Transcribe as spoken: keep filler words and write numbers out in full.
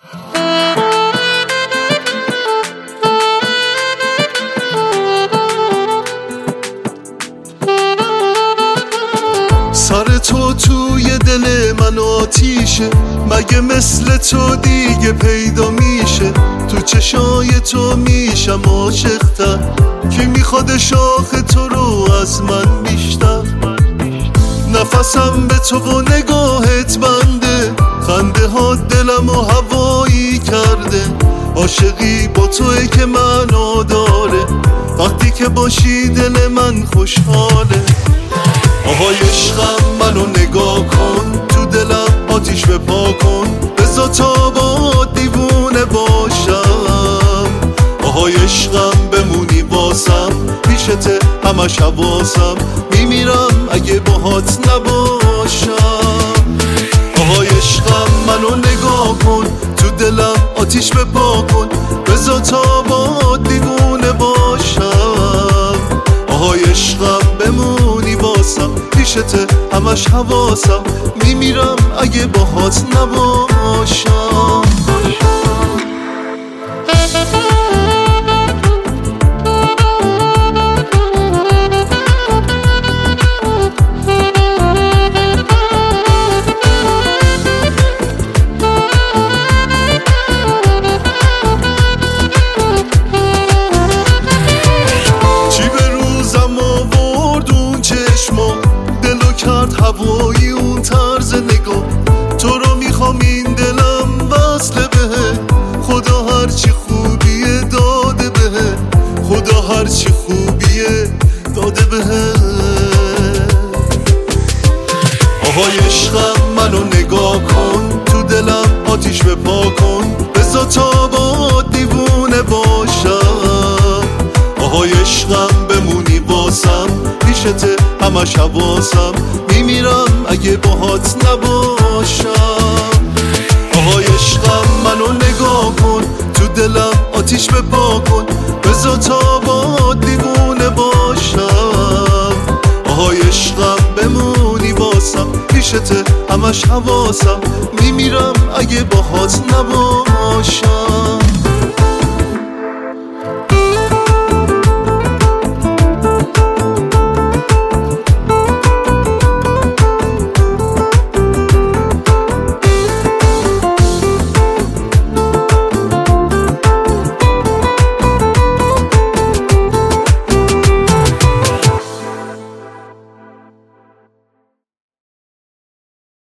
سر تو توی دل من آتیشه، مگه مثل تو دیگه پیدا میشه؟ تو چشای تو میشم عاشق‌تر، کی میخواد شاخ تو رو از من بیشتر؟ نفسم به تو و نگاهت بنده، خنده ها دلم و هوایی کرده. عاشقی با توئه که معنا داره، وقتی که باشی دل من خوشحاله. آهای عشقم منو نگاه کن، تو دلم آتیش بپا کن، بذار تا با دیوونه باشم. آهای عشقم بمونی واسم، پیشته همش حواسم، میمیرم اگه باهات نباشم. آهای عشقم منو نگاه کن، تو دلم آتیش بپا کن، بذار تا با دیوونه باشم. آهای عشقم بمونی واسم، پیشته همش حواسم، میمیرم اگه باهات نباشم. هوایی اون طرز نگاه، تو رو میخوام این دلم وصل بهه. خدا هرچی خوبیه داده بهه، خدا هرچی خوبیه داده بهه. آهای عشقم منو نگاه کن، تو دلم آتیش بپا کن، بذار تا با دیوونه باشم. آهای عشقم بمونی واسم، پیشته همش حواسم، میمیرم اگه باهات نباشم. آهای عشقم منو نگاه کن، تو دلم آتیش بپا کن، بذار تا با دیوونه باشم. آهای عشقم بمونی واسم، پیشته همش حواسم، میمیرم اگه باهات نباشم.